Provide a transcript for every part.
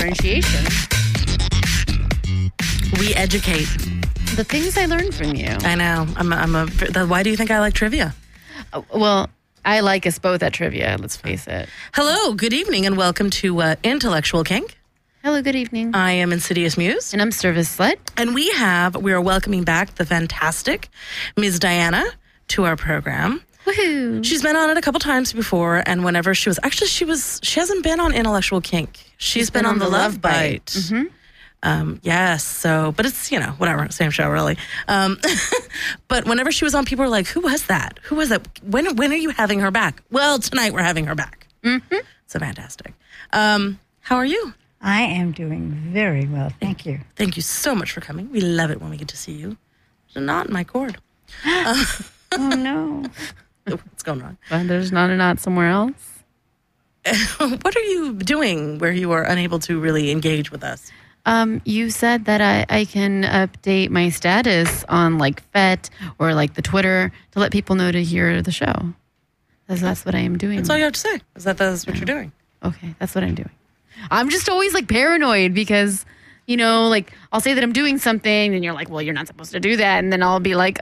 differentiation. We educate. The things I learned from you. I know. Why do you think I like trivia? Well, I like us both at trivia, let's face it. Hello, good evening, and welcome to Intellectual Kink. Hello, good evening. I am Insidious Muse. And I'm Service Slut. And we are welcoming back the fantastic Ms. Diana to our program. Woohoo. She's been on it a couple times before, and whenever she hasn't been on Intellectual Kink. She's been on the Love Bite. Mm-hmm. Yes, so, but it's, whatever, same show, really. But whenever she was on, people were like, who was that? Who was that? When are you having her back? Well, tonight we're having her back. Mm-hmm. So fantastic. How are you? I am doing very well. Thank you. Thank you so much for coming. We love it when we get to see you. There's a knot in my cord. Oh, no. What's going on? Well, there's not a knot somewhere else. What are you doing where you are unable to really engage with us? You said that I can update my status on like FET or like the Twitter to let people know to hear the show. That's what I am doing. That's all you have to say. That's what you're doing. Okay, that's what I'm doing. I'm just always like paranoid because, like I'll say that I'm doing something and you're like, well, you're not supposed to do that. And then I'll be like,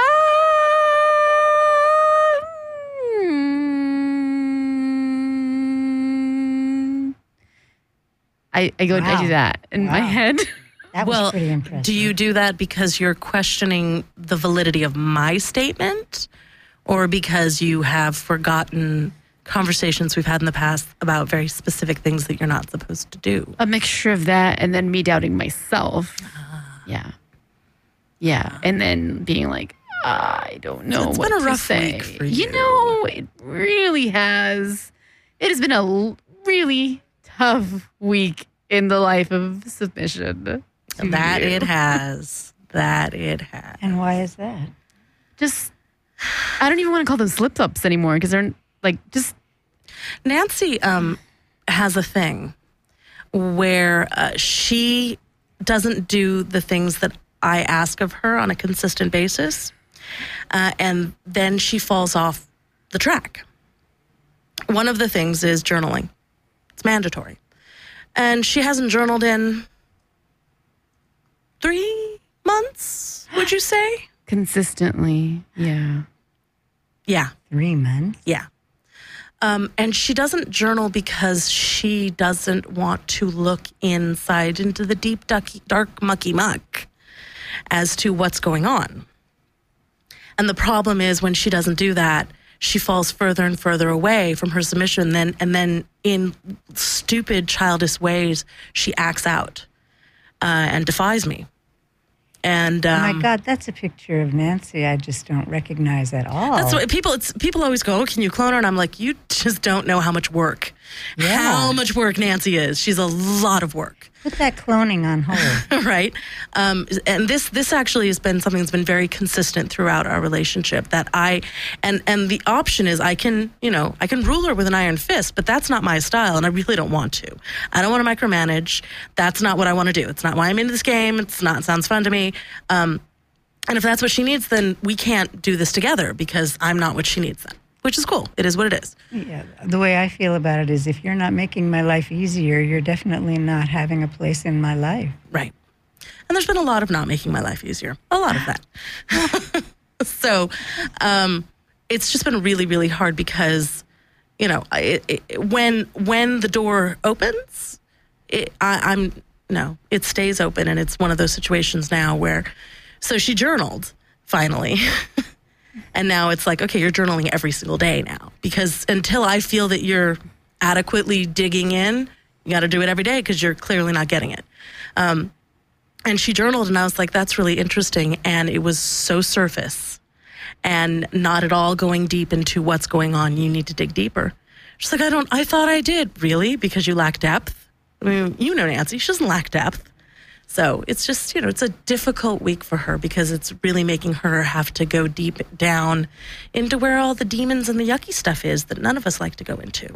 I do that in my head. That was pretty impressive. Do you do that because you're questioning the validity of my statement or because you have forgotten conversations we've had in the past about very specific things that you're not supposed to do? A mixture of that and then me doubting myself. Yeah. And then being like, I don't know it's what been a to rough say. week for you. It really has. It has been a really tough week in the life of submission. That it has. And why is that? Just, I don't even want to call them slip-ups anymore because they're like just. Nancy has a thing where she doesn't do the things that I ask of her on a consistent basis, and then she falls off the track. One of the things is journaling. It's mandatory. And she hasn't journaled in 3 months, would you say? Consistently, yeah. Yeah. 3 months? Yeah. And she doesn't journal because she doesn't want to look inside into the deep, dark, mucky muck as to what's going on. And the problem is when she doesn't do that, she falls further and further away from her submission. And then in stupid, childish ways, she acts out and defies me. And oh my God, that's a picture of Nancy I just don't recognize at all. That's what people always go, oh, can you clone her? And I'm like, you just don't know how much work. Yeah. How much work Nancy is. She's a lot of work. Put that cloning on hold. Right. And this actually has been something that's been very consistent throughout our relationship that and the option is I can rule her with an iron fist, but that's not my style. And I really don't want to. I don't want to micromanage. That's not what I want to do. It's not why I'm into this game. It sounds fun to me. And if that's what she needs, then we can't do this together because I'm not what she needs then. Which is cool. It is what it is. Yeah, the way I feel about it is if you're not making my life easier, you're definitely not having a place in my life. Right. And there's been a lot of not making my life easier. A lot of that. So it's just been really, really hard because, when the door opens, it stays open. And it's one of those situations now where, so she journaled finally. And now it's like, okay, you're journaling every single day now. Because until I feel that you're adequately digging in, you got to do it every day because you're clearly not getting it. And she journaled, and I was like, that's really interesting. And it was so surface and not at all going deep into what's going on. You need to dig deeper. She's like, I thought I did. Really? Because you lack depth? I mean, Nancy, she doesn't lack depth. So it's just, it's a difficult week for her because it's really making her have to go deep down into where all the demons and the yucky stuff is that none of us like to go into.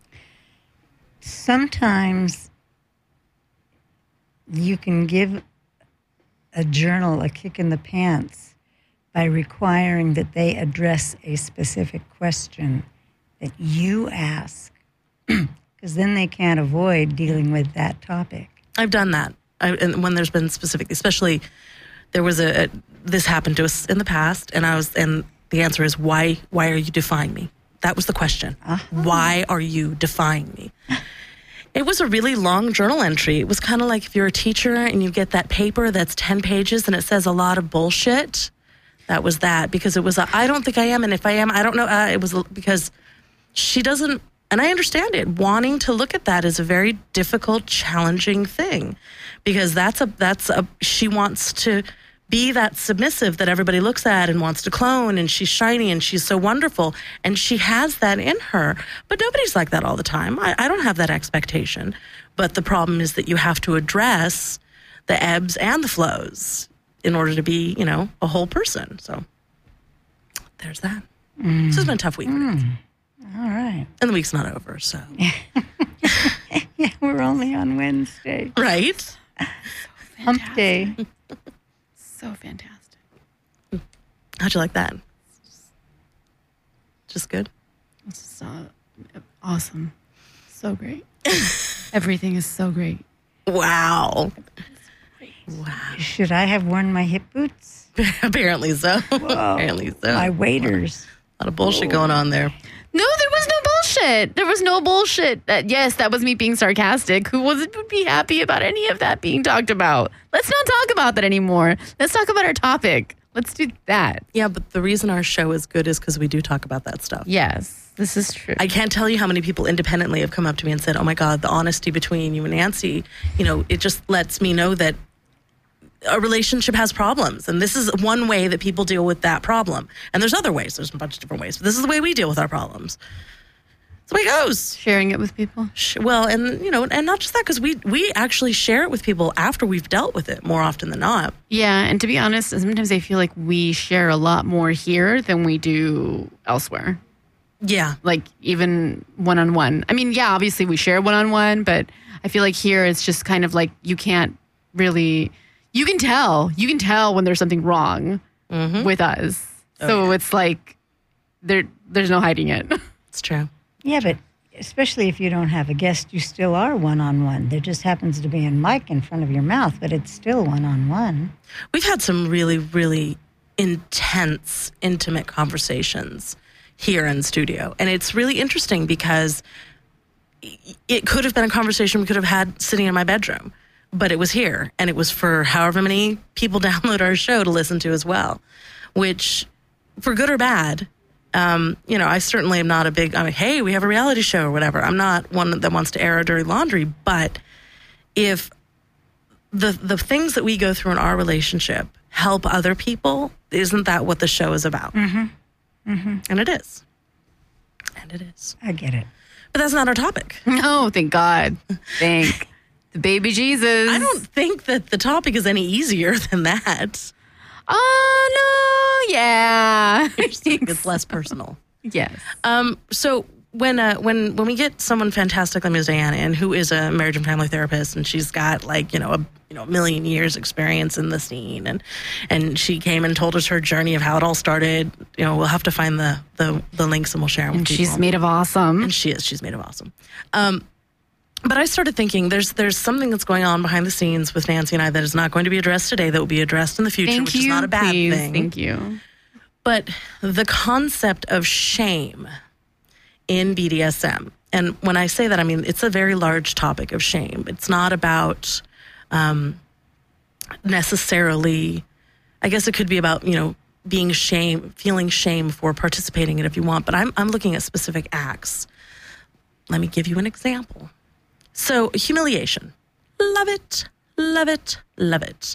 Sometimes you can give a journal a kick in the pants by requiring that they address a specific question that you ask because then they can't avoid dealing with that topic. I've done that. And when there's been specific, especially there was this happened to us in the past, and the answer is why are you defying me? That was the question. Why are you defying me? It was a really long journal entry. It was kind of like if you're a teacher and you get that paper that's 10 pages and it says a lot of bullshit. That was that, because it was I don't think I am, and if I am, I don't know. It was because she doesn't, and I understand it. Wanting to look at that is a very difficult, challenging thing, because she wants to be that submissive that everybody looks at and wants to clone, and she's shiny and she's so wonderful, and she has that in her. But nobody's like that all the time. I don't have that expectation. But the problem is that you have to address the ebbs and the flows in order to be, a whole person. So there's that. This has been a tough week. All right. And the week's not over, so. Yeah, we're only on Wednesday. Right? Hump day. So fantastic. How'd you like that? Just good? It's so awesome. So great. Everything is so great. Wow. Wow. Should I have worn my hip boots? Apparently so. Whoa. Apparently so. My waders. A lot of bullshit going on there. No, there was no bullshit. There was no bullshit. Yes, that was me being sarcastic. Who would be happy about any of that being talked about? Let's not talk about that anymore. Let's talk about our topic. Let's do that. Yeah, but the reason our show is good is because we do talk about that stuff. Yes, this is true. I can't tell you how many people independently have come up to me and said, oh my God, the honesty between you and Nancy, it just lets me know that a relationship has problems. And this is one way that people deal with that problem. And there's other ways. There's a bunch of different ways. But this is the way we deal with our problems. That's the way it goes. Sharing it with people. Well, and, and not just that, because we actually share it with people after we've dealt with it more often than not. Yeah. And to be honest, sometimes I feel like we share a lot more here than we do elsewhere. Yeah. Like even one-on-one. I mean, yeah, obviously we share one-on-one, but I feel like here it's just kind of like you can't really... You can tell when there's something wrong with us. So it's like there's no hiding it. It's true. Yeah, but especially if you don't have a guest, you still are one-on-one. There just happens to be a mic in front of your mouth, but it's still one-on-one. We've had some really, really intense, intimate conversations here in studio. And it's really interesting because it could have been a conversation we could have had sitting in my bedroom. But it was here, and it was for however many people download our show to listen to as well, which, for good or bad, I certainly am not a big, hey, we have a reality show or whatever. I'm not one that wants to air our dirty laundry, but if the things that we go through in our relationship help other people, isn't that what the show is about? Mm-hmm. Mm-hmm. And it is. I get it. But that's not our topic. No, thank God. Thank the baby Jesus. I don't think that the topic is any easier than that. Oh, no, yeah. It's less personal. Yes. So when we get someone fantastic like Ms. Diana in, who is a marriage and family therapist, and she's got a million years experience in the scene, and she came and told us her journey of how it all started. We'll have to find the links and we'll share them with people. She's made of awesome. And she's made of awesome. But I started thinking there's something that's going on behind the scenes with Nancy and I that is not going to be addressed today, that will be addressed in the future, which is not a bad thing. Thank you. But the concept of shame in BDSM, and when I say that, I mean it's a very large topic of shame. It's not about necessarily, I guess it could be about, feeling shame for participating in it if you want, but I'm looking at specific acts. Let me give you an example. So humiliation, love it, love it, love it.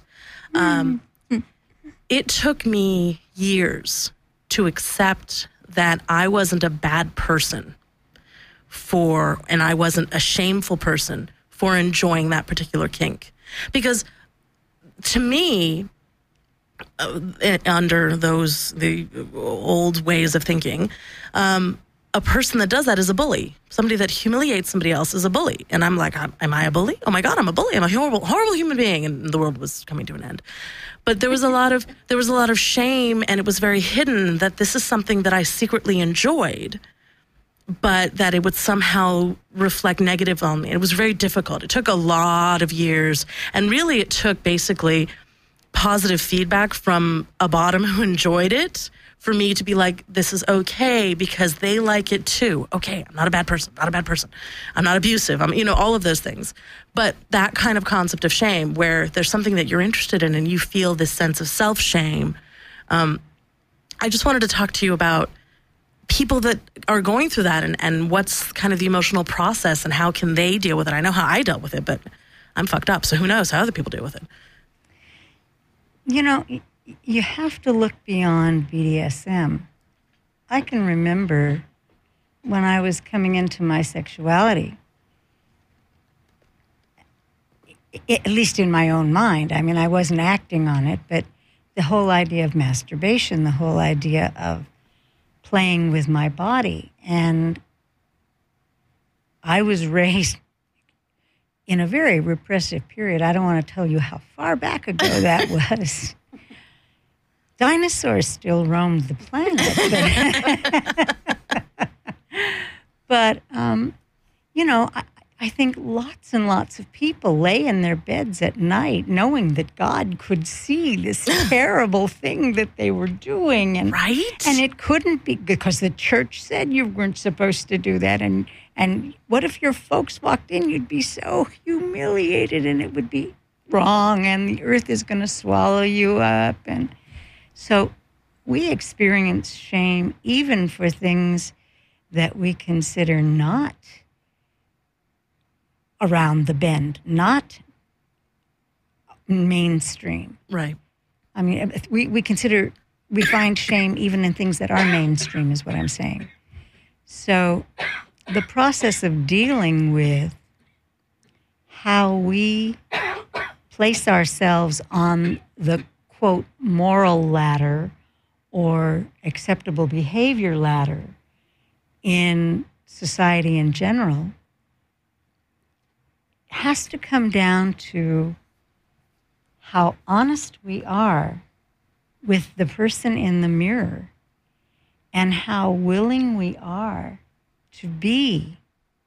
It took me years to accept that I wasn't a bad person and I wasn't a shameful person for enjoying that particular kink. Because to me, under the old ways of thinking, a person that does that is a bully. Somebody that humiliates somebody else is a bully. And I'm like, am I a bully? Oh my God, I'm a bully. I'm a horrible human being. And the world was coming to an end. But there was a lot of shame, and it was very hidden that this is something that I secretly enjoyed. but that it would somehow reflect negative on me. It was very difficult. It took a lot of years, and really it took basically positive feedback from a bottom who enjoyed it for me to be like, this is okay because they like it too. Okay, I'm not a bad person, I'm not abusive, I'm, all of those things. But that kind of concept of shame, where there's something that you're interested in and you feel this sense of self-shame. I just wanted to talk to you about people that are going through that and what's kind of the emotional process and how can they deal with it. I know how I dealt with it, but I'm fucked up, so who knows how other people deal with it. You have to look beyond BDSM. I can remember when I was coming into my sexuality, at least in my own mind. I mean, I wasn't acting on it, but the whole idea of masturbation, the whole idea of playing with my body. And I was raised in a very repressive period. I don't want to tell you how far back ago that was. Dinosaurs still roamed the planet. But I think lots and lots of people lay in their beds at night knowing that God could see this terrible thing that they were doing. And, right? And it couldn't be because the church said you weren't supposed to do that. And what if your folks walked in? You'd be so humiliated and it would be wrong and the earth is going to swallow you up. And so we experience shame even for things that we consider not around the bend, not mainstream. Right. I mean, we find shame even in things that are mainstream, is what I'm saying. So the process of dealing with how we place ourselves on the, quote, moral ladder or acceptable behavior ladder in society in general has to come down to how honest we are with the person in the mirror and how willing we are to be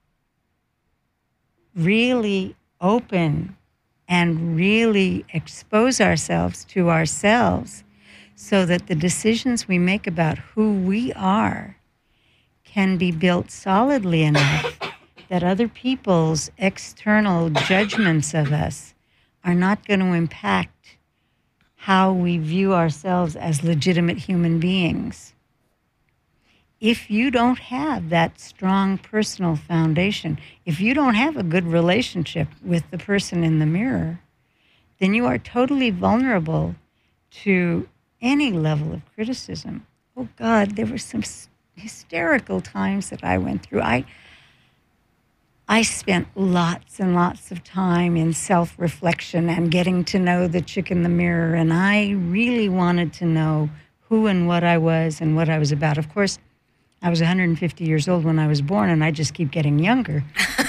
really open and really expose ourselves to ourselves so that the decisions we make about who we are can be built solidly enough that other people's external judgments of us are not going to impact how we view ourselves as legitimate human beings. If you don't have that strong personal foundation, if you don't have a good relationship with the person in the mirror, then you are totally vulnerable to any level of criticism. Oh God, there were some hysterical times that I went through. I spent lots and lots of time in self-reflection and getting to know the chick in the mirror, and I really wanted to know who and what I was and what I was about. Of course, I was 150 years old when I was born, and I just keep getting younger.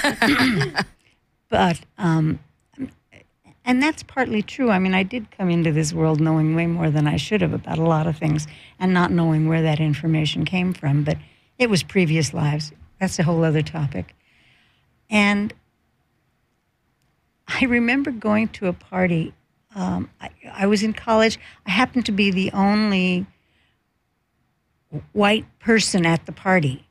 But, and that's partly true. I mean, I did come into this world knowing way more than I should have about a lot of things and not knowing where that information came from, but it was previous lives. That's a whole other topic. And I remember going to a party. I was in college. I happened to be the only white person at the party.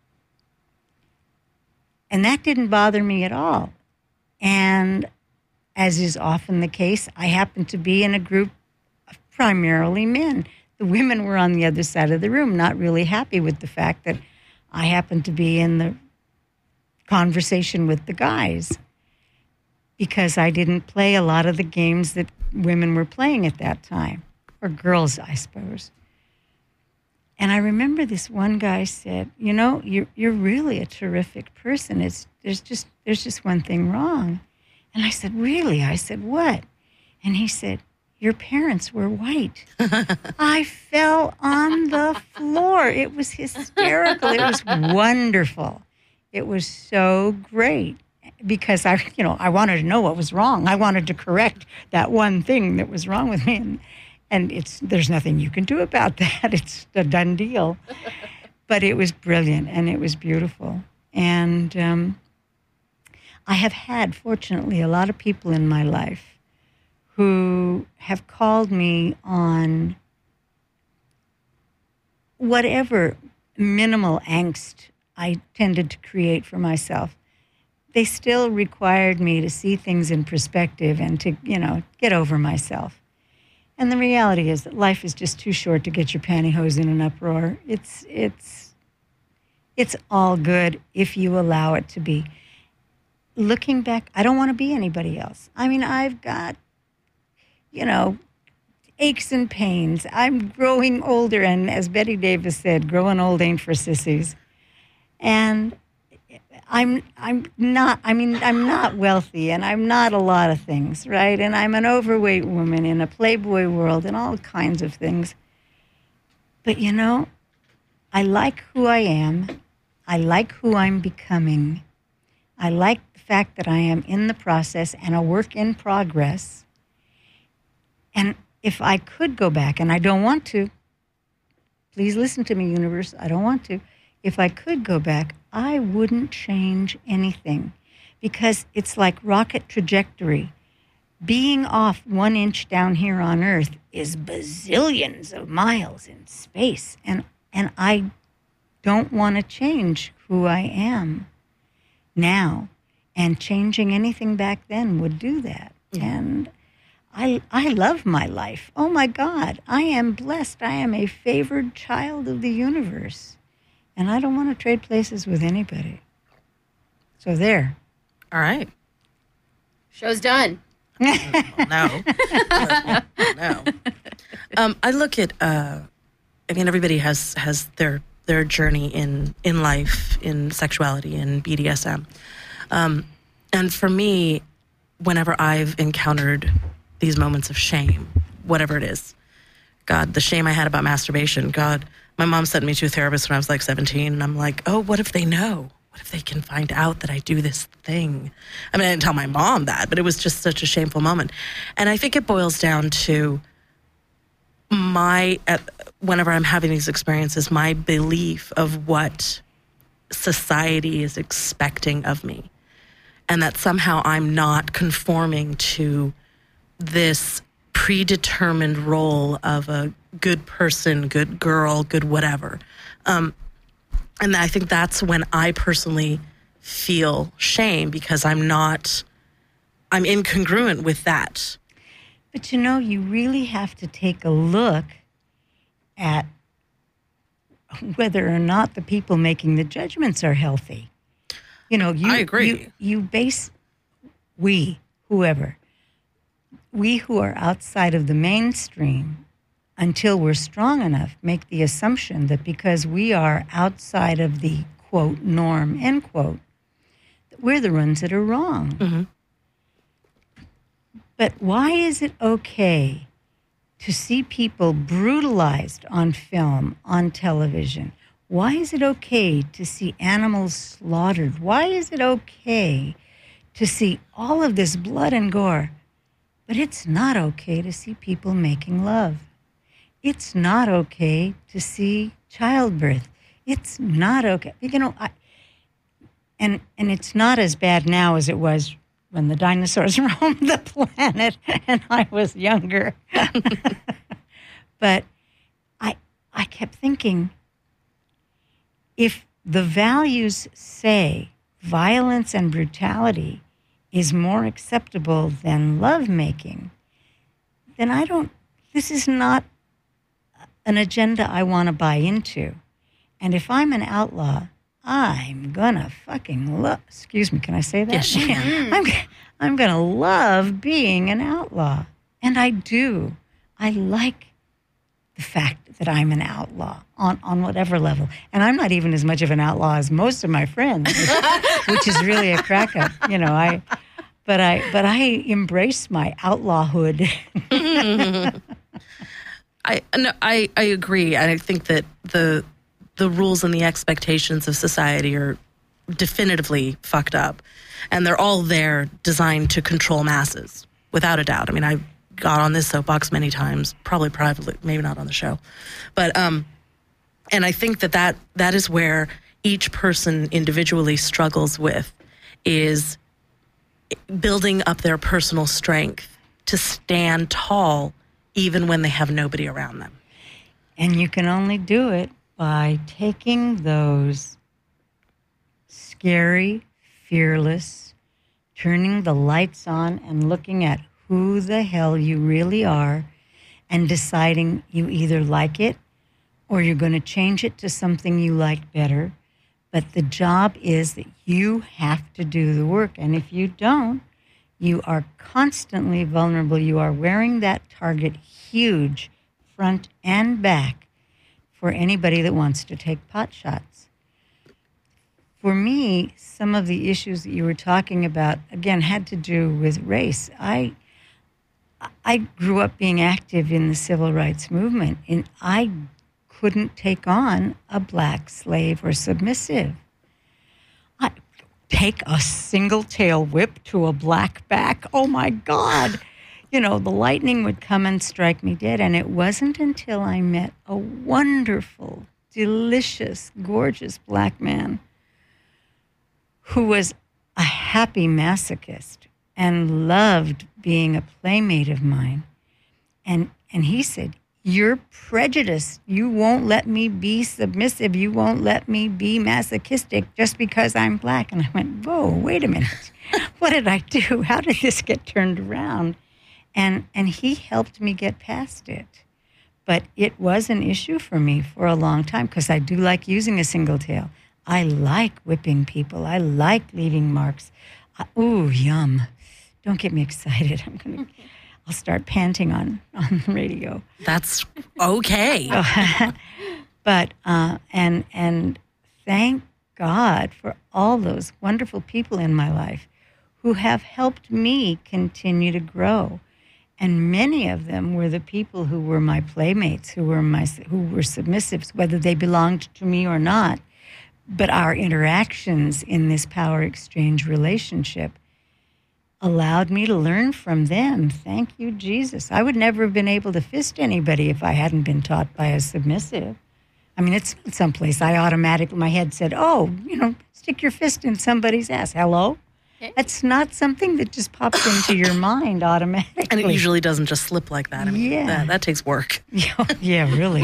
And that didn't bother me at all. And as is often the case, I happened to be in a group of primarily men. The women were on the other side of the room, not really happy with the fact that I happened to be in the conversation with the guys because I didn't play a lot of the games that women were playing at that time, or girls, I suppose. And I remember this one guy said, you're really a terrific person. There's just one thing wrong. And I said, really? I said, what? And he said, your parents were white. I fell on the floor. It was hysterical. It was wonderful. It was so great because I wanted to know what was wrong. I wanted to correct that one thing that was wrong with me. And there's nothing you can do about that. It's a done deal. But it was brilliant and it was beautiful. And I have had, fortunately, a lot of people in my life who have called me on whatever minimal angst I tended to create for myself. They still required me to see things in perspective and to, get over myself. And the reality is that life is just too short to get your pantyhose in an uproar. It's all good if you allow it to be. Looking back, I don't want to be anybody else. I mean, I've got, aches and pains. I'm growing older, and as Betty Davis said, growing old ain't for sissies. And I'm not wealthy, and I'm not a lot of things, right? And I'm an overweight woman in a Playboy world and all kinds of things. But I like who I am. I like who I'm becoming. I like the fact that I am in the process and a work in progress. And if I could go back, and I don't want to, please listen to me, universe, I don't want to. If I could go back, I wouldn't change anything, because it's like rocket trajectory. Being off 1 inch down here on Earth is bazillions of miles in space. And I don't want to change who I am now. And changing anything back then would do that. Yeah. And I love my life. Oh, my God. I am blessed. I am a favored child of the universe. And I don't want to trade places with anybody. So there. All right. Show's done. No. I look at, everybody has their journey in life, in sexuality, in BDSM. And for me, whenever I've encountered these moments of shame, whatever it is, God, the shame I had about masturbation, God, my mom sent me to a therapist when I was like 17, and I'm like, oh, what if they know? What if they can find out that I do this thing? I mean, I didn't tell my mom that, but it was just such a shameful moment. And I think it boils down to whenever I'm having these experiences, my belief of what society is expecting of me. And that somehow I'm not conforming to this predetermined role of a good person, good girl, good whatever. And I think that's when I personally feel shame, because I'm incongruent with that. But you really have to take a look at whether or not the people making the judgments are healthy. I agree. We who are outside of the mainstream, until we're strong enough, make the assumption that because we are outside of the, quote, norm, end quote, that we're the ones that are wrong. Mm-hmm. But why is it okay to see people brutalized on film, on television? Why is it okay to see animals slaughtered? Why is it okay to see all of this blood and gore? But it's not okay to see people making love. It's not okay to see childbirth. It's not okay. And it's not as bad now as it was when the dinosaurs roamed the planet and I was younger. But I kept thinking, if the values say violence and brutality is more acceptable than lovemaking, then this is not an agenda I want to buy into. And if I'm an outlaw, I'm gonna fucking love, excuse me, can I say that? Yes, you can. I'm gonna love being an outlaw. And I do. I like the fact that I'm an outlaw on whatever level. And I'm not even as much of an outlaw as most of my friends, which is really a crack up. But I embrace my outlawhood. I agree. I think that the rules and the expectations of society are definitively fucked up, and they're all there designed to control masses, without a doubt. I mean, I got on this soapbox many times, probably privately, maybe not on the show, but and I think that is where each person individually struggles with is building up their personal strength to stand tall even when they have nobody around them. And you can only do it by taking those scary, fearless, turning the lights on and looking at who the hell you really are and deciding you either like it or you're going to change it to something you like better. But the job is that you have to do the work. And if you don't, you are constantly vulnerable. You are wearing that target huge, front and back, for anybody that wants to take pot shots. For me, some of the issues that you were talking about, again, had to do with race. I grew up being active in the civil rights movement, and I couldn't take on a black slave or submissive. I take a single tail whip to a black back. Oh my God. You know, the lightning would come and strike me dead. And it wasn't until I met a wonderful, delicious, gorgeous black man who was a happy masochist and loved being a playmate of mine. And he said, "You're prejudiced. You won't let me be submissive. You won't let me be masochistic just because I'm black." And I went, whoa, wait a minute. What did I do? How did this get turned around? And he helped me get past it. But it was an issue for me for a long time because I do like using a single tail. I like whipping people. I like leaving marks. Ooh, yum. Don't get me excited. I'll start panting on the radio. That's okay. But and thank God for all those wonderful people in my life who have helped me continue to grow. And many of them were the people who were my playmates, who were submissives, whether they belonged to me or not. But our interactions in this power exchange relationship allowed me to learn from them. Thank you, Jesus. I would never have been able to fist anybody if I hadn't been taught by a submissive. I mean, it's not someplace my head said, oh, stick your fist in somebody's ass. Hello? That's not something that just pops into your mind automatically. And it usually doesn't just slip like that. I mean, that takes work. Yeah, really.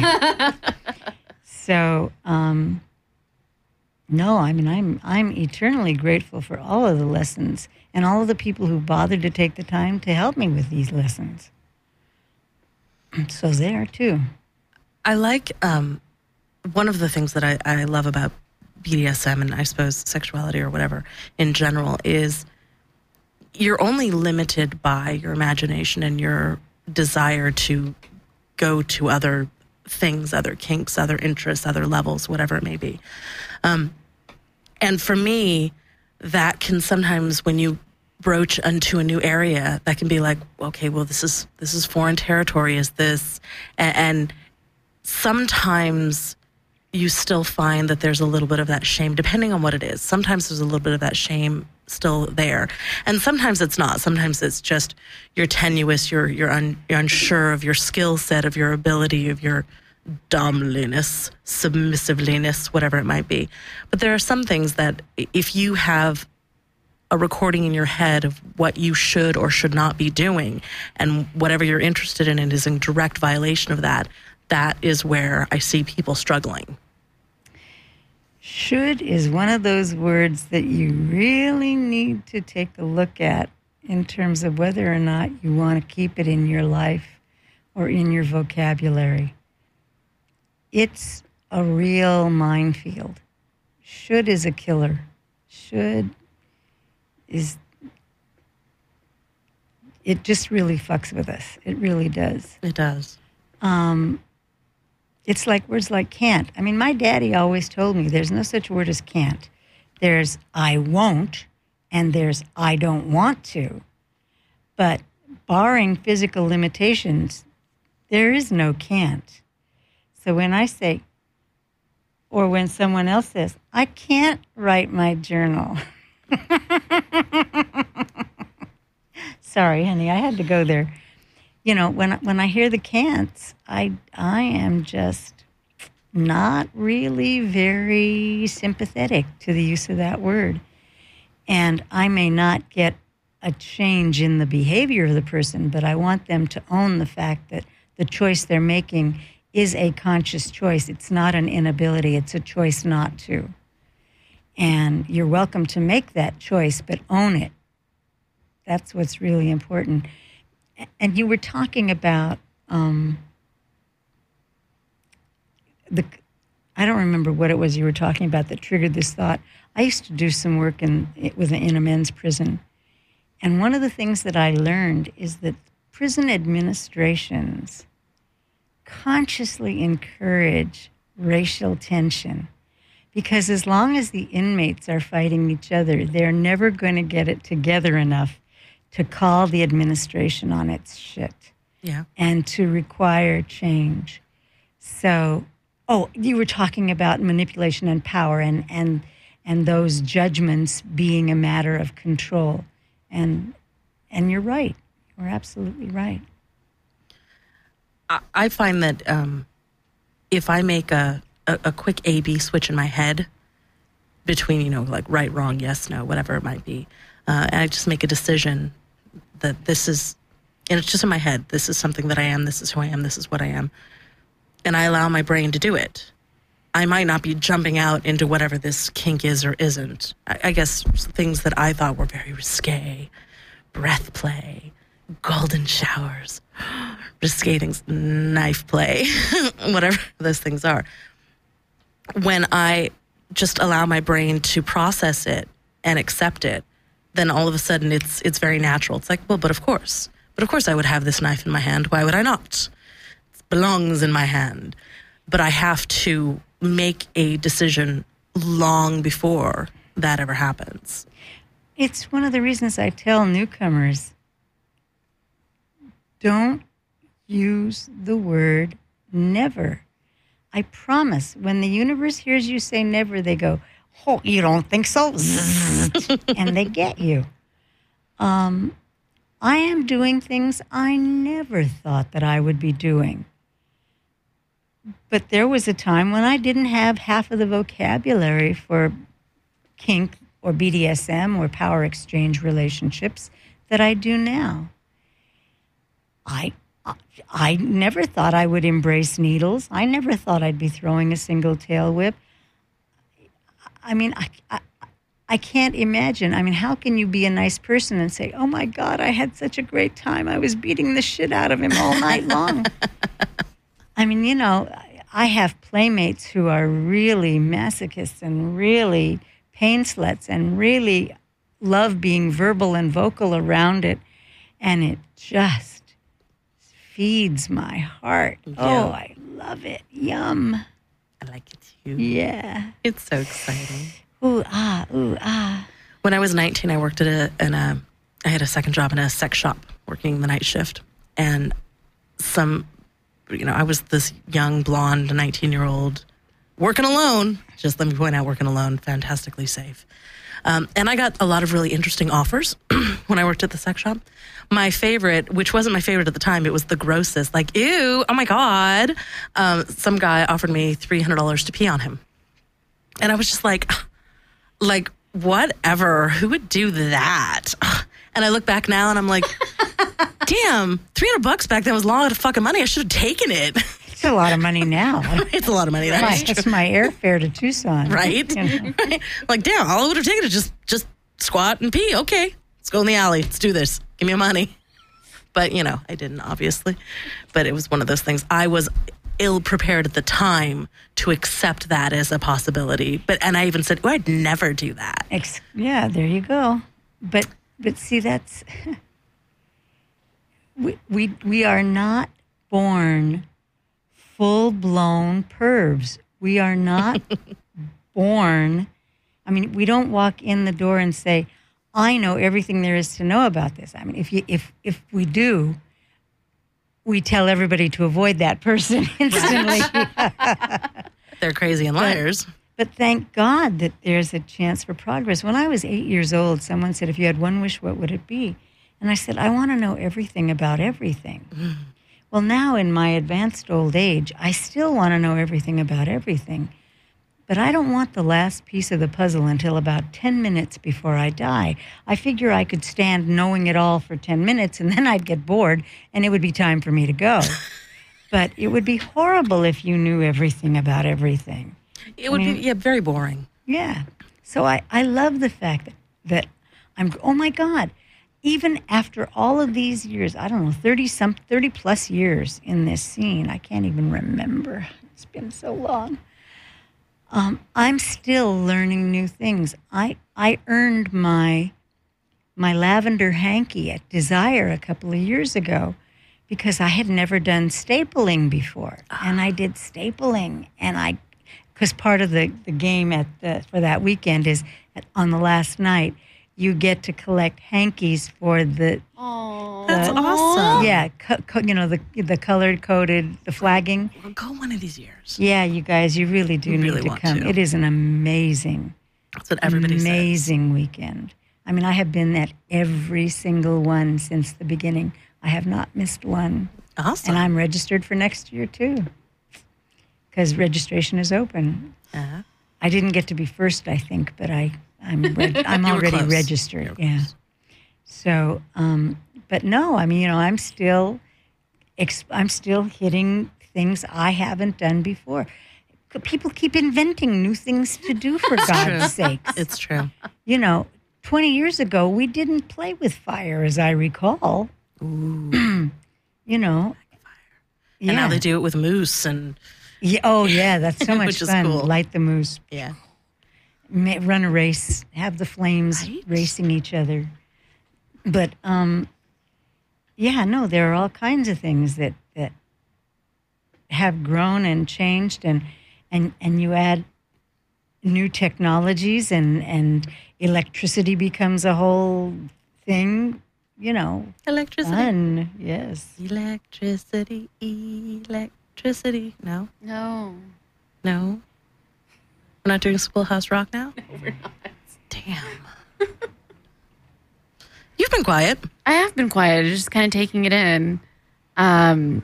So, no, I mean, I'm eternally grateful for all of the lessons and all of the people who bothered to take the time to help me with these lessons. So there, too. I like one of the things that I love about BDSM and I suppose sexuality or whatever in general is you're only limited by your imagination and your desire to go to other things, other kinks, other interests, other levels, whatever it may be. And for me, that can sometimes, when you broach into a new area, that can be like, okay, well, this is foreign territory, is this? And sometimes you still find that there's a little bit of that shame, depending on what it is. Sometimes there's a little bit of that shame still there. And sometimes it's not. Sometimes it's just you're tenuous, you're unsure of your skill set, of your ability, of your dominance, submissiveness, whatever it might be. But there are some things that if you have a recording in your head of what you should or should not be doing, and whatever you're interested in is in direct violation of that, that is where I see people struggling. Should is one of those words that you really need to take a look at in terms of whether or not you want to keep it in your life or in your vocabulary. It's a real minefield. Should is a killer. Should is... It just really fucks with us. It really does. It does. It's like words like can't. I mean, my daddy always told me there's no such word as can't. There's I won't, and there's I don't want to. But barring physical limitations, there is no can't. So when I say, or when someone else says, I can't write my journal. Sorry, honey, I had to go there. When I hear the can'ts, I am just not really very sympathetic to the use of that word. And I may not get a change in the behavior of the person, but I want them to own the fact that the choice they're making is a conscious choice. It's not an inability, it's a choice not to. And you're welcome to make that choice, but own it. That's what's really important. And you were talking about I don't remember what it was you were talking about that triggered this thought. I used to do some work in a men's prison. And one of the things that I learned is that prison administrations consciously encourage racial tension. Because as long as the inmates are fighting each other, they're never going to get it together enough to call the administration on its shit. Yeah. And to require change. So, you were talking about manipulation and power and those judgments being a matter of control. And you're right. You're absolutely right. I find that if I make a quick A-B switch in my head between, like right, wrong, yes, no, whatever it might be, and I just make a decision that this is, and it's just in my head, this is something that I am, this is who I am, this is what I am, and I allow my brain to do it. I might not be jumping out into whatever this kink is or isn't. I guess things that I thought were very risque, breath play, golden showers, risque things, knife play, whatever those things are. When I just allow my brain to process it and accept it, then all of a sudden it's very natural. It's like, well, but of course I would have this knife in my hand. Why would I not? It belongs in my hand. But I have to make a decision long before that ever happens. It's one of the reasons I tell newcomers, don't use the word never. I promise, when the universe hears you say never, they go, oh, you don't think so? And they get you. I am doing things I never thought that I would be doing. But there was a time when I didn't have half of the vocabulary for kink or BDSM or power exchange relationships that I do now. I never thought I would embrace needles. I never thought I'd be throwing a single tail whip. I mean, I can't imagine. I mean, how can you be a nice person and say, oh my God, I had such a great time. I was beating the shit out of him all night long. I mean, I have playmates who are really masochists and really pain sluts and really love being verbal and vocal around it. And it just feeds my heart. Yeah. Oh, I love it. Yum. I like it too. Yeah. It's so exciting. Ooh, ah, ooh, ah. When I was 19, I worked I had a second job in a sex shop working the night shift. And I was this young, blonde, 19-year-old working alone. Just let me point out, working alone, fantastically safe. And I got a lot of really interesting offers when I worked at the sex shop. My favorite, which wasn't my favorite at the time, it was the grossest. Like, ew, oh my God. Some guy offered me $300 to pee on him. And I was just like, whatever. Who would do that? And I look back now and I'm like, damn, $300 back then was a lot of fucking money. I should have taken it. It's a lot of money now. It's a lot of money. That's my airfare to Tucson. Right? Right? Like, damn, all I would have taken is just squat and pee. Okay, let's go in the alley. Let's do this. Give me your money. But, I didn't, obviously. But it was one of those things. I was ill-prepared at the time to accept that as a possibility. And I even said, I'd never do that. Yeah, there you go. But see, that's... We are not born full-blown pervs. We are not born... I mean, we don't walk in the door and say, I know everything there is to know about this. I mean, if we do, we tell everybody to avoid that person instantly. They're crazy and liars. But thank God that there's a chance for progress. When I was 8 years old, someone said, if you had one wish, what would it be? And I said, I want to know everything about everything. Well, now in my advanced old age, I still want to know everything about everything. But I don't want the last piece of the puzzle until about 10 minutes before I die. I figure I could stand knowing it all for 10 minutes and then I'd get bored and it would be time for me to go. But it would be horrible if you knew everything about everything. It would be very boring. Yeah. So I love the fact that I'm, oh my God, even after all of these years, I don't know, 30 plus years in this scene, I can't even remember. It's been so long. I'm still learning new things. I earned my lavender hanky at Desire a couple of years ago because I had never done stapling before. And I did stapling. And because part of the game for that weekend is on the last night, you get to collect hankies for the... Oh, that's awesome. Yeah, the colored coded, the flagging. We'll go one of these years. Yeah, you guys, you really do need to come. It is an amazing, that's what everybody amazing weekend. I mean, I have been at every single one since the beginning. I have not missed one. Awesome. And I'm registered for next year, too, because registration is open. Uh-huh. I didn't get to be first, I think, but I'm already registered. Yeah. So, but no, I mean, I'm still hitting things I haven't done before. People keep inventing new things to do, for God's sakes. It's true. 20 years ago, we didn't play with fire, as I recall. Ooh. Yeah. And now they do it with moose and... Yeah, oh, yeah, that's so much which is fun. cool. Light the moose. Yeah. Run a race, have the flames racing each other. But, there are all kinds of things that have grown and changed, and you add new technologies, and electricity becomes a whole thing, Electricity. Fun, yes. Electricity. No? no. No? We're not doing Schoolhouse Rock now? No, we're not. Damn. You've been quiet. I have been quiet, just kind of taking it in. I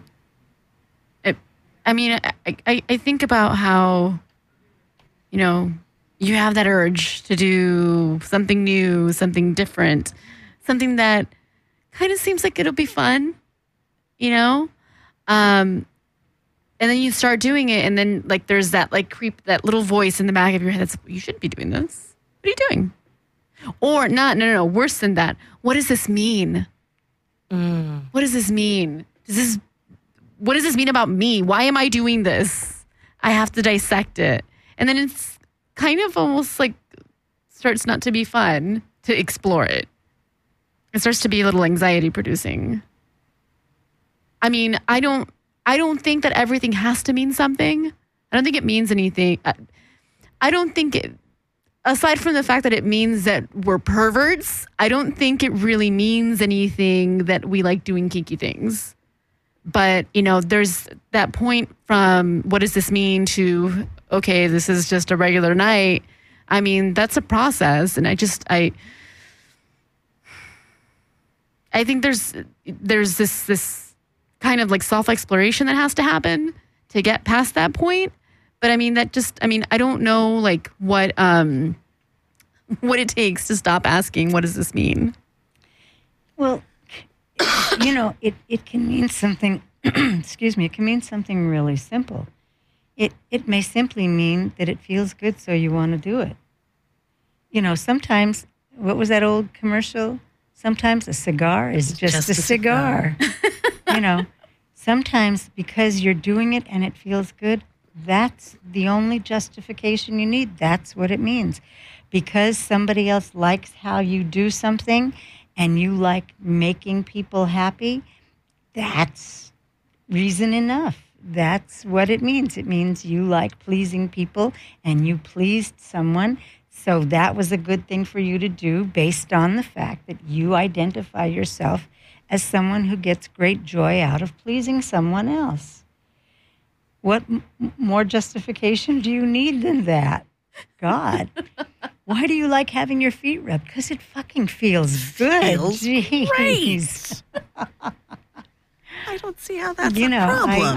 think about how, you have that urge to do something new, something different, something that kind of seems like it'll be fun, and then you start doing it, and then there's that that little voice in the back of your head that's, you shouldn't be doing this. What are you doing? Or not, no, worse than that. What does this mean? What does this mean? What does this mean about me? Why am I doing this? I have to dissect it. And then it's kind of almost starts not to be fun to explore it. It starts to be a little anxiety producing. I mean, I don't think that everything has to mean something. I don't think it means anything. I don't think it, aside from the fact that it means that we're perverts, I don't think it really means anything that we like doing kinky things. But, there's that point from what does this mean to, okay, this is just a regular night. I mean, that's a process. And I think there's this kind of self-exploration that has to happen to get past that point. But I mean, I don't know what it takes to stop asking, what does this mean? Well, it can mean something, excuse me, it can mean something really simple. It may simply mean that it feels good, so you want to do it. Sometimes, what was that old commercial? Sometimes a cigar is just a cigar. Sometimes because you're doing it and it feels good, that's the only justification you need. That's what it means. Because somebody else likes how you do something and you like making people happy, that's reason enough. That's what it means. It means you like pleasing people and you pleased someone. So that was a good thing for you to do based on the fact that you identify yourself as someone who gets great joy out of pleasing someone else. What more justification do you need than that? God. Why do you like having your feet rubbed? Because it fucking feels good. Feels Jeez. great. I don't see see how that's a problem.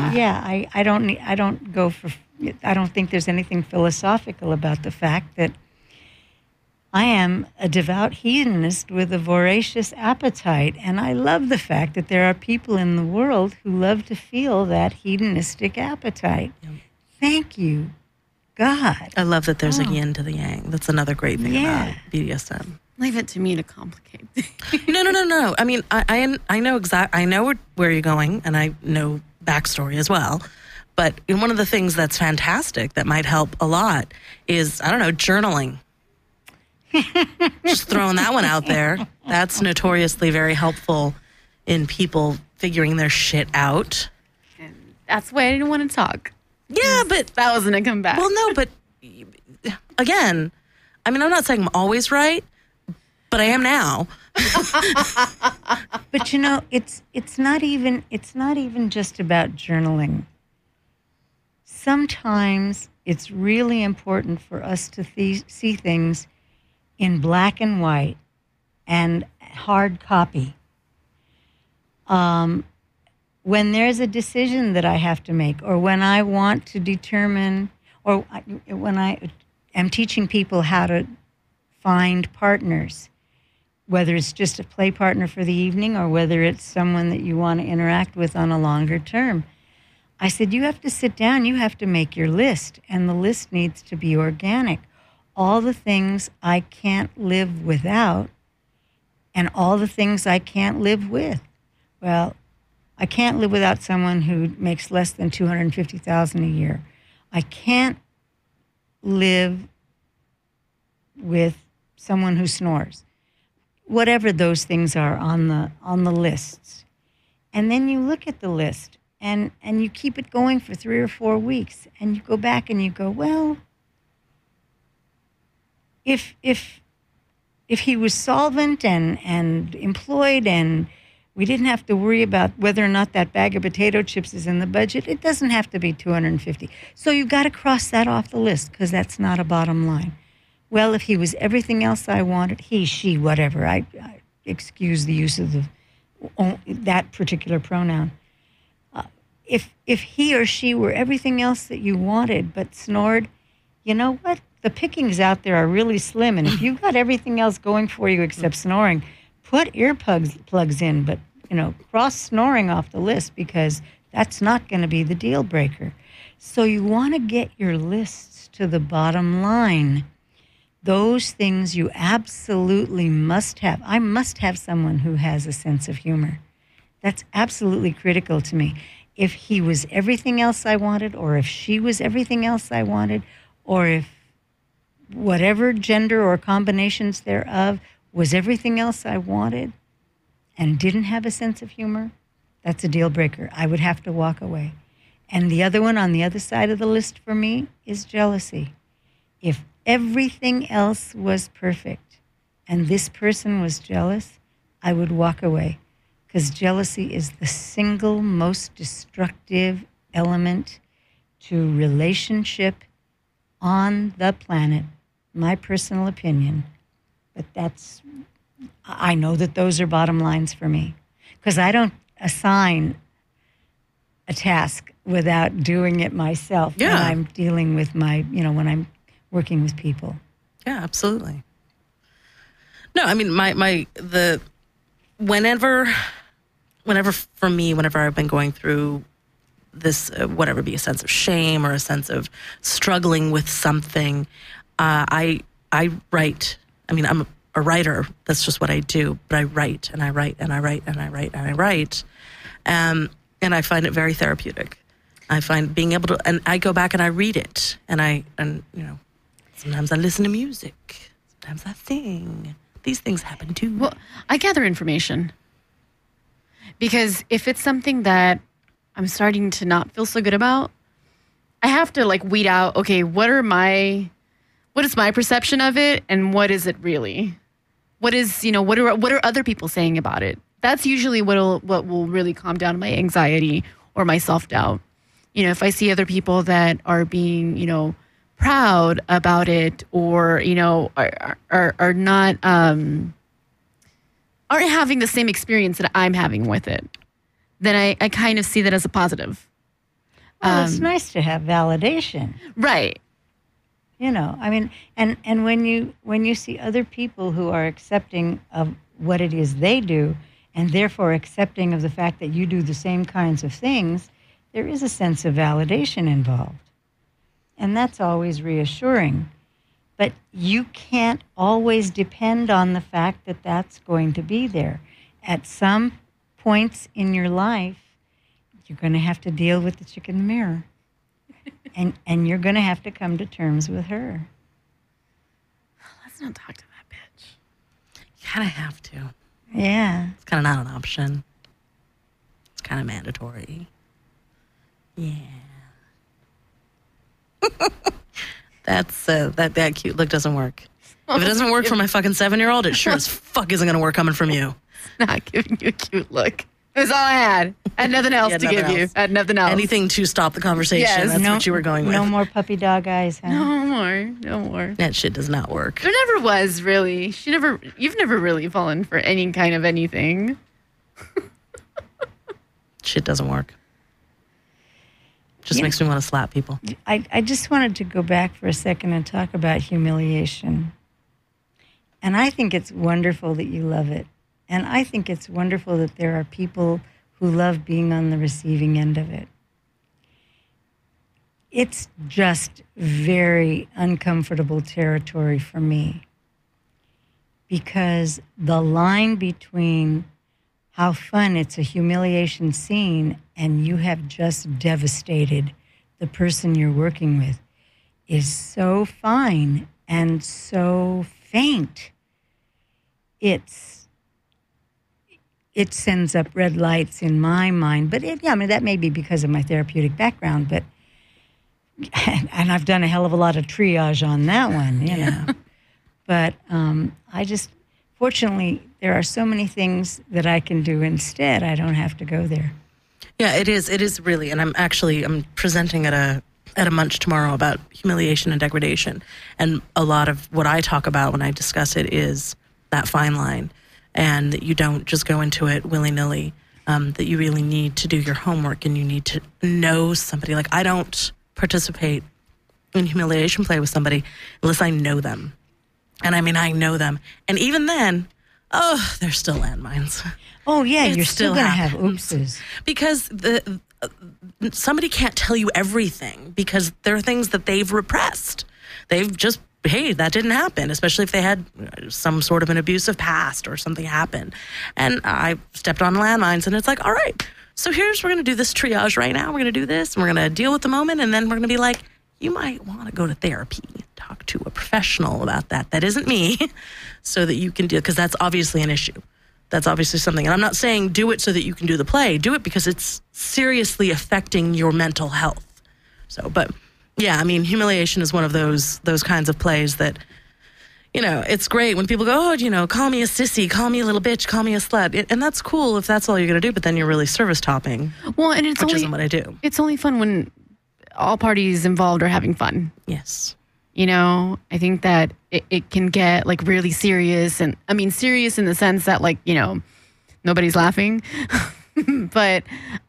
I don't think there's anything philosophical about the fact that I am a devout hedonist with a voracious appetite, and I love the fact that there are people in the world who love to feel that hedonistic appetite. Yep. Thank you, God. I love that there's a yin to the yang. That's another great thing about BDSM. Leave it to me to complicate. No. I mean, I know where you're going, and I know backstory as well. But one of the things that's fantastic that might help a lot is, I don't know, journaling. Just throwing that one out there. That's notoriously very helpful in people figuring their shit out. And that's why I didn't want to talk. Yeah, but that wasn't going to come back. Well, no, but again, I mean, I'm not saying I'm always right, but I am now. But it's not even just about journaling. Sometimes it's really important for us to see things in black and white and hard copy. When there's a decision that I have to make, or when I want to determine, or when I am teaching people how to find partners, whether it's just a play partner for the evening or whether it's someone that you want to interact with on a longer term, I said, you have to sit down, you have to make your list, and the list needs to be organic. All the things I can't live without and all the things I can't live with. Well, I can't live without someone who makes less than $250,000 a year. I can't live with someone who snores. Whatever those things are on the lists. And then you look at the list and you keep it going for 3 or 4 weeks, and you go back and you go, well, if he was solvent and employed and we didn't have to worry about whether or not that bag of potato chips is in the budget, it doesn't have to be $250. So you've got to cross that off the list because that's not a bottom line. Well, if he was everything else I wanted, he, she, whatever, I excuse the use of that particular pronoun. If he or she were everything else that you wanted but snored, you know what? The pickings out there are really slim, and if you've got everything else going for you except snoring, put earplugs in, but cross snoring off the list because that's not going to be the deal breaker. So you want to get your lists to the bottom line. Those things you absolutely must have. I must have someone who has a sense of humor. That's absolutely critical to me. If he was everything else I wanted, or if she was everything else I wanted, or if whatever gender or combinations thereof was everything else I wanted and didn't have a sense of humor, that's a deal breaker. I would have to walk away. And the other one on the other side of the list for me is jealousy. If everything else was perfect and this person was jealous, I would walk away, because jealousy is the single most destructive element to relationship on the planet. My personal opinion. But I know that those are bottom lines for me, because I don't assign a task without doing it myself when I'm dealing with when I'm working with people. Yeah, absolutely. No, I mean, whenever for me, whenever I've been going through this, whatever be a sense of shame or a sense of struggling with something, I write. I mean, I'm a writer. That's just what I do. But I write and I write and I write and I write and I write. And I find it very therapeutic. I find being able to, and I go back and I read it, and sometimes I listen to music. Sometimes I sing. These things happen too. Well, I gather information. Because if it's something that I'm starting to not feel so good about, I have to weed out, okay, what is my perception of it, and what is it really? What are other people saying about it? That's usually what will really calm down my anxiety or my self-doubt. If I see other people that are being, proud about it, or, are not, aren't having the same experience that I'm having with it, then I kind of see that as a positive. Well, it's nice to have validation. Right. You know, I mean, and when you see other people who are accepting of what it is they do, and therefore accepting of the fact that you do the same kinds of things, there is a sense of validation involved. And that's always reassuring. But you can't always depend on the fact that that's going to be there. At some points in your life, you're going to have to deal with the chick in the mirror. And you're going to have to come to terms with her. Let's not talk to that bitch. You kind of have to. Yeah. It's kind of not an option. It's kind of mandatory. Yeah. That's that cute look doesn't work. If it doesn't work for my fucking 7-year-old, it sure as fuck isn't going to work coming from you. Not giving you a cute look. That's all I had. I had nothing else to give you. I had nothing else. Anything to stop the conversation. Yes. That's what you were going with. No more puppy dog eyes, huh? No more. That shit does not work. There never was, really. You've never really fallen for any kind of anything. Shit doesn't work. Just makes me want to slap people. I just wanted to go back for a second and talk about humiliation. And I think it's wonderful that you love it. And I think it's wonderful that there are people who love being on the receiving end of it. It's just very uncomfortable territory for me, because the line between how fun it's a humiliation scene and you have just devastated the person you're working with is so fine and so faint. It sends up red lights in my mind. But that may be because of my therapeutic background. But and I've done a hell of a lot of triage on that one, you know. But fortunately, there are so many things that I can do instead. I don't have to go there. Yeah, it is. It is really. And I'm presenting at a munch tomorrow about humiliation and degradation. And a lot of what I talk about when I discuss it is that fine line. And that you don't just go into it willy-nilly, that you really need to do your homework and you need to know somebody. Like, I don't participate in humiliation play with somebody unless I know them. And I mean, I know them. And even then, there's still landmines. Oh, yeah, you're still going to have oopses. Because somebody can't tell you everything because there are things that they've repressed. They've just, hey, that didn't happen, especially if they had some sort of an abusive past or something happened. And I stepped on landmines, and it's like, all right, so we're going to do this triage right now. We're going to do this, and we're going to deal with the moment, and then we're going to be like, you might want to go to therapy, talk to a professional about that. That isn't me, so that you can deal, because that's obviously an issue. That's obviously something. And I'm not saying do it so that you can do the play. Do it because it's seriously affecting your mental health. So, but... yeah, I mean, humiliation is one of those kinds of plays that, you know, it's great when people go, call me a sissy, call me a little bitch, call me a slut. And that's cool if that's all you're going to do, but then you're really service topping. Well, and which isn't what I do. It's only fun when all parties involved are having fun. Yes. You know, I think that it can get like really serious. And I mean, serious in the sense that nobody's laughing. But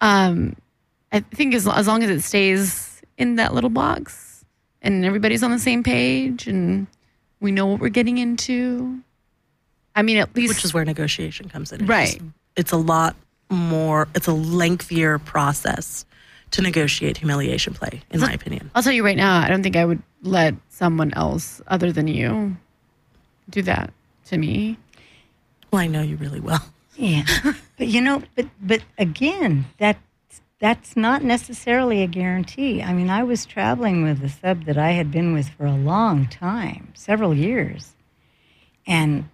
I think as long as it stays in that little box and everybody's on the same page and we know what we're getting into. I mean, at least... which is where negotiation comes in. Right. It's a lot more, it's a lengthier process to negotiate humiliation play, in my opinion. I'll tell you right now, I don't think I would let someone else other than you do that to me. Well, I know you really well. Yeah. But again, that's not necessarily a guarantee. I mean, I was traveling with a sub that I had been with for a long time, several years. And,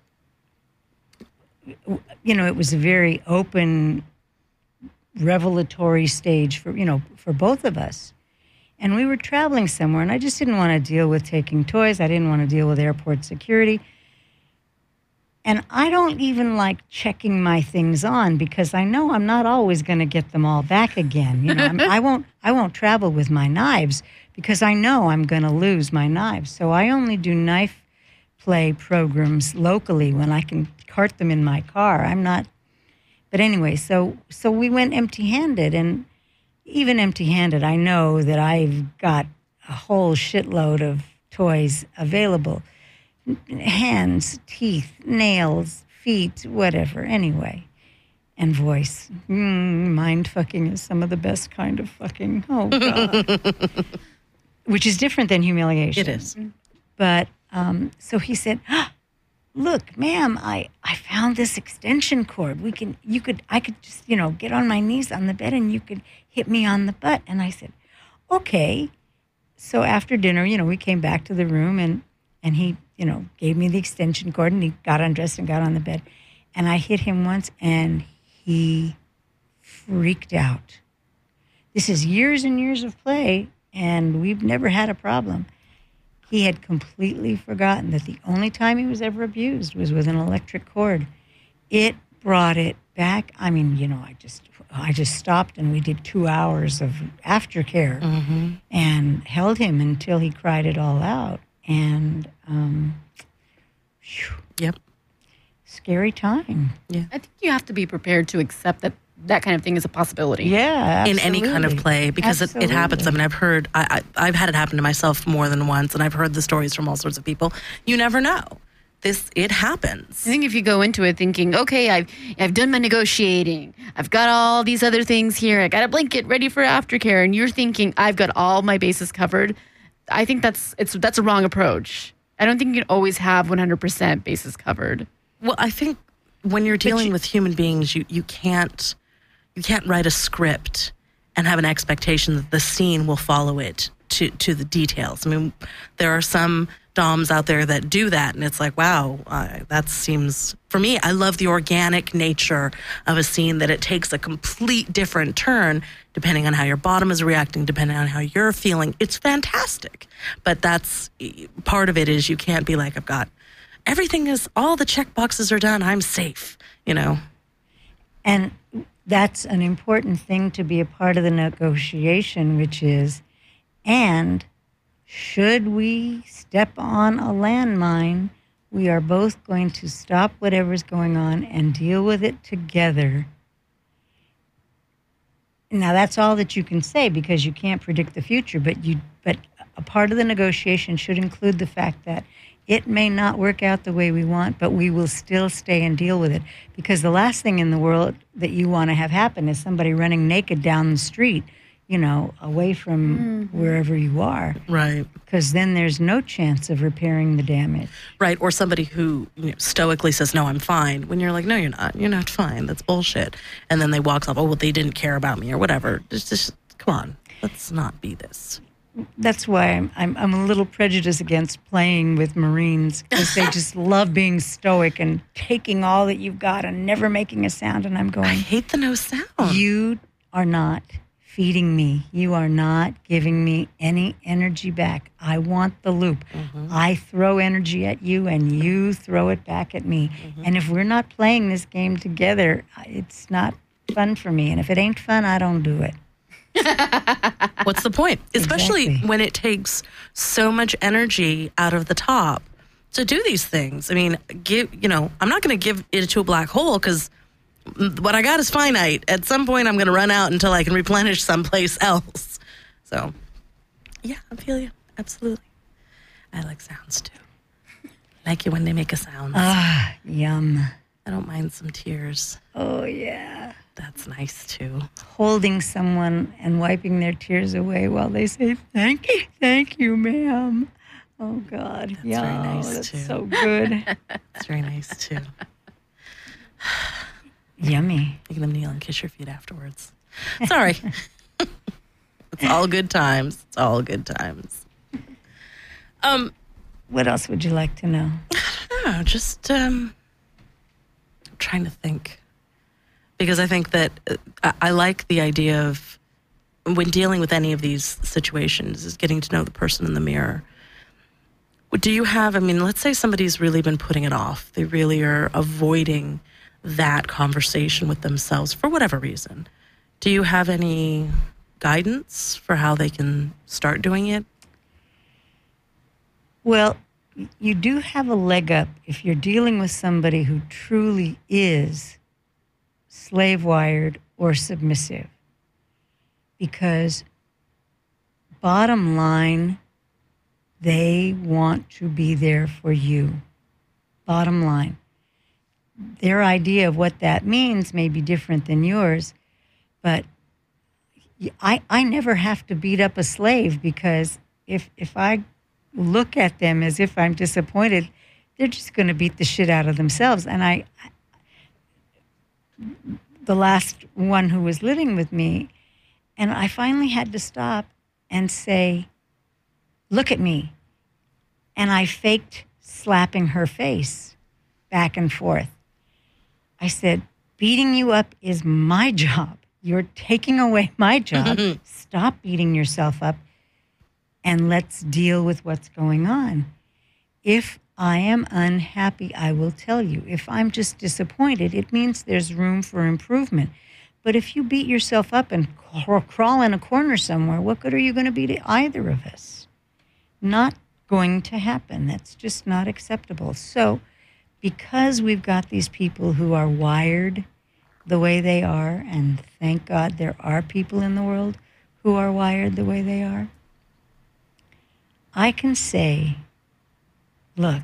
it was a very open, revelatory stage for both of us. And we were traveling somewhere, and I just didn't want to deal with taking toys. I didn't want to deal with airport security. And I don't even like checking my things on because I know I'm not always going to get them all back again. I won't travel with my knives because I know I'm going to lose my knives. So I only do knife play programs locally when I can cart them in my car. I'm not But anyway, so we went empty-handed, and even empty-handed, I know that I've got a whole shitload of toys available. Hands, teeth, nails, feet, whatever. Anyway. And voice. Mind fucking is some of the best kind of fucking. Oh, God. Which is different than humiliation. It is. But so he said, look, ma'am, I found this extension cord. I could just, get on my knees on the bed and you could hit me on the butt. And I said, okay. So after dinner, we came back to the room and he, gave me the extension cord and he got undressed and got on the bed. And I hit him once and he freaked out. This is years and years of play, and we've never had a problem. He had completely forgotten that the only time he was ever abused was with an electric cord. It brought it back. I mean, I just stopped and we did 2 hours of aftercare and held him until he cried it all out. And, Yep. Scary time. Yeah. I think you have to be prepared to accept that kind of thing is a possibility. Yeah, in absolutely. any kind of play, because it happens. I mean, I've heard, I've had it happen to myself more than once, and I've heard the stories from all sorts of people. You never know. It happens. I think if you go into it thinking, okay, I've done my negotiating, I've got all these other things here, I got a blanket ready for aftercare, and you're thinking I've got all my bases covered, I think that's a wrong approach. I don't think you can always have 100% bases covered. Well, I think when you're dealing with human beings, you can't write a script and have an expectation that the scene will follow it to the details. I mean, there are some doms out there that do that, and it's like, wow, that seems, for me, I love the organic nature of a scene, that it takes a complete different turn depending on how your bottom is reacting, depending on how you're feeling. It's fantastic. But that's part of it, is you can't be like, everything is, all the check boxes are done, I'm safe, And that's an important thing to be a part of the negotiation, which is, and should we step on a landmine, we are both going to stop whatever's going on and deal with it together. Now, that's all that you can say because you can't predict the future, but a part of the negotiation should include the fact that it may not work out the way we want, but we will still stay and deal with it. Because the last thing in the world that you want to have happen is somebody running naked down the street, away from wherever you are. Right. Because then there's no chance of repairing the damage. Right. Or somebody who stoically says, no, I'm fine. When you're like, no, you're not. You're not fine. That's bullshit. And then they walk off, they didn't care about me or whatever. Just come on. Let's not be this. That's why I'm a little prejudiced against playing with Marines, because they just love being stoic and taking all that you've got and never making a sound. And I'm going, I hate the no sound. You are not feeding me. You are not giving me any energy back. I want the loop. I throw energy at you and you throw it back at me. And if we're not playing this game together, it's not fun for me. And if it ain't fun, I don't do it. What's the point? Especially Exactly. when it takes so much energy out of the top to do these things. I mean, I'm not going to give it to a black hole, because what I got is finite. At some point, I'm going to run out until I can replenish someplace else. So, yeah, I feel you. Absolutely. I like sounds, too. I like it when they make a sound. Yum. I don't mind some tears. Oh, yeah. That's nice, too. Holding someone and wiping their tears away while they say, thank you, ma'am. Oh, God. That's very nice, that's too. so good. It's very nice, too. Yummy. Make them kneel and kiss your feet afterwards. Sorry. It's all good times. It's all good times. What else would you like to know? No, just trying to think. Because I think that I like the idea of, when dealing with any of these situations, is getting to know the person in the mirror. Do you have, let's say somebody's really been putting it off. They really are avoiding that conversation with themselves for whatever reason. Do you have any guidance for how they can start doing it? Well, you do have a leg up if you're dealing with somebody who truly is slave wired or submissive. Because bottom line, they want to be there for you. Bottom line. Their idea of what that means may be different than yours, but I never have to beat up a slave, because if I look at them as if I'm disappointed, they're just going to beat the shit out of themselves. And the last one who was living with me, and I finally had to stop and say, look at me. And I faked slapping her face back and forth. I said, beating you up is my job. You're taking away my job. Stop beating yourself up and let's deal with what's going on. If I am unhappy, I will tell you. If I'm just disappointed, it means there's room for improvement. But if you beat yourself up and crawl in a corner somewhere, what good are you going to be to either of us? Not going to happen. That's just not acceptable. So because we've got these people who are wired the way they are, and thank God there are people in the world who are wired the way they are, I can say, look,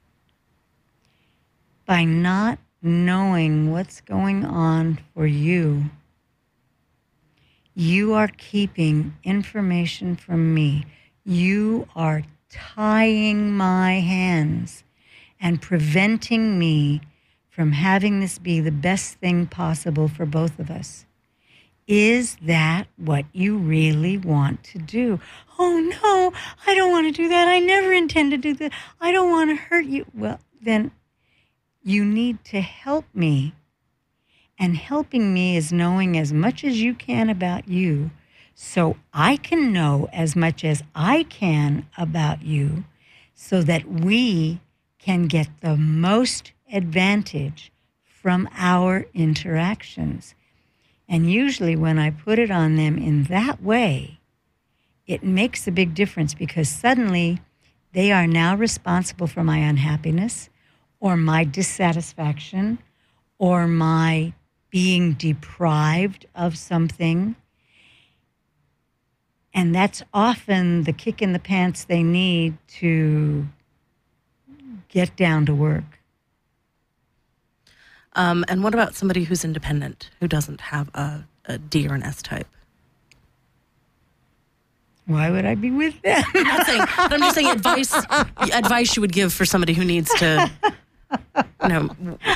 by not knowing what's going on for you, you are keeping information from me. You are tying my hands and preventing me from having this be the best thing possible for both of us. Is that what you really want to do? Oh, no, I don't want to do that. I never intend to do that. I don't want to hurt you. Well, then you need to help me. And helping me is knowing as much as you can about you, so I can know as much as I can about you, so that we can get the most advantage from our interactions. And usually when I put it on them in that way, it makes a big difference, because suddenly they are now responsible for my unhappiness or my dissatisfaction or my being deprived of something. And that's often the kick in the pants they need to get down to work. And what about somebody who's independent, who doesn't have a D or an S type? Why would I be with them? I'm not saying, but I'm just saying advice you would give for somebody who needs to, you know.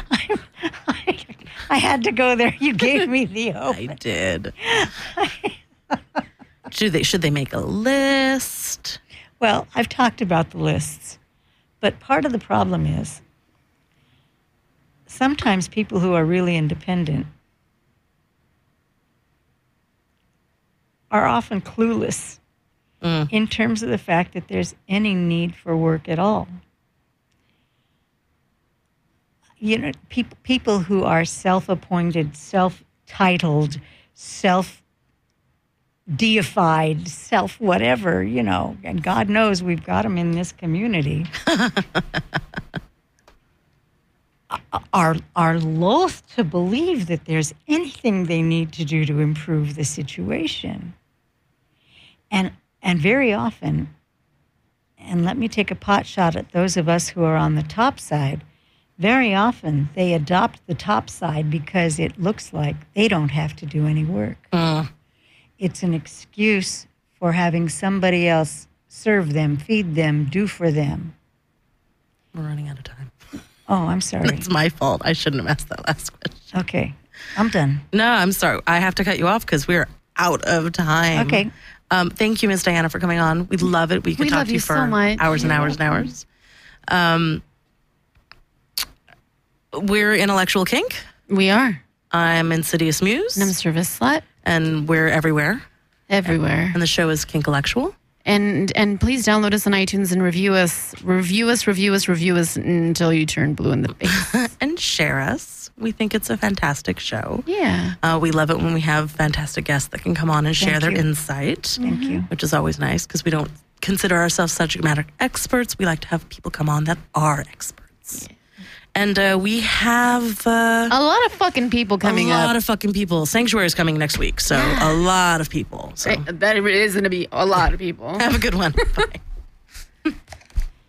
I had to go there. You gave me the open. I did. Should they make a list? Well, I've talked about the lists, but part of the problem is sometimes people who are really independent are often clueless in terms of the fact that there's any need for work at all. You know, people who are self-appointed, self-titled, self-deified, self-whatever, you know, and God knows we've got them in this community, are loath to believe that there's anything they need to do to improve the situation. And very often, and let me take a pot shot at those of us who are on the top side, very often they adopt the top side because it looks like they don't have to do any work. It's an excuse for having somebody else serve them, feed them, do for them. We're running out of time. Oh, I'm sorry. It's my fault. I shouldn't have asked that last question. Okay, I'm done. No, I'm sorry. I have to cut you off because we're out of time. Okay. Thank you, Ms. Diana, for coming on. We love it. We could talk to you for so much. hours and hours and hours. We're Intellectual Kink. We are. I'm Insidious Muse. And I'm Service Slut. And we're everywhere. Everywhere. And the show is Kinkallectual. And please download us on iTunes and review us until you turn blue in the face. And share us. We think it's a fantastic show. Yeah. We love it when we have fantastic guests that can come on and share their you. insight. Thank you. Which is always nice because we don't consider ourselves subject matter experts. We like to have people come on that are experts. Yeah. And we have A lot of fucking people coming a lot up. of fucking people. Sanctuary is coming next week, so a lot of people. So That is going to be a lot of people. have a good one. Bye.